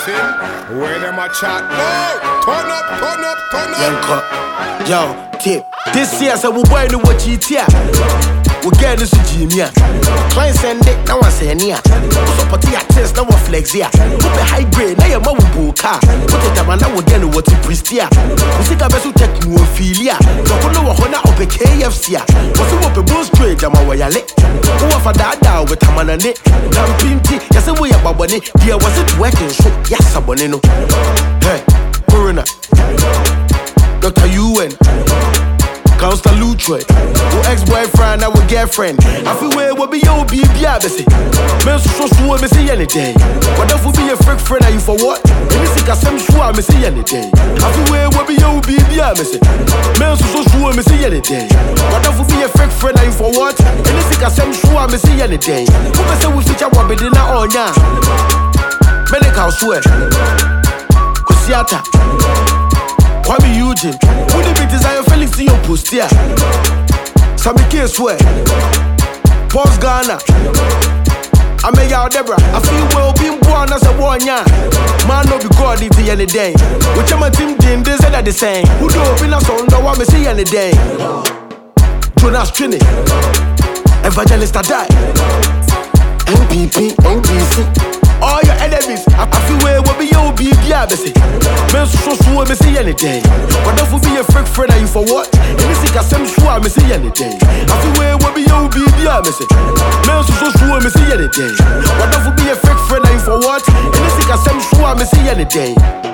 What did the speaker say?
thing. Where them a chat? No! Turn up, turn up, turn up. Yo, tip. This year, so we boy know what you tear. We get this to Jimmy. Client send it, now I say near. So party at test, now we flex here. Put the high grade, now your mom will car. Put it up and now we get what you priest here. We think I best to take you feel ya. Don't know what honor up a KFC. What's up a boost trade, I'm a way I let. Who offer that down with a man on it? I'm pinty, yes, we are baboni. Dear, was it working? So, yes, Sabonino. Hey, Corona. Dr. UN. Counselor Lutre, who ex-boyfriend, our girlfriend. I feel where will be your baby, I say. Men so sure, me see any day. What if we be a freak friend, are you for what? And this is a same sure, me see any day. I feel where will be your baby, I say. Men so sure, me see any day. What if we be a freak friend, are you for what? And this is a same sure, me see any day. Who me say we switch up, be dinner on ya? Medical swear. Kusiata. Kwame Eugene, who the big desire Felix in your post here? Sammy K swear, Pause Ghana. I make out Deborah. I feel well being born as a one ya. Man, no be God it any day. Which my team did, they said that the same. Who do open us on the one me see any day? Jonas Trini, Evangelist die. MPP, NBC. All your enemies, I feel where will be your baby, I say. Men so sure, me see any day. But if we be a freak friend, are you for what? And this is a same sure, me see any day. I feel where will be your baby, I say. Men so sure, me see any day. But if we be a freak friend, are you for what? And this is a same sure, me see any day.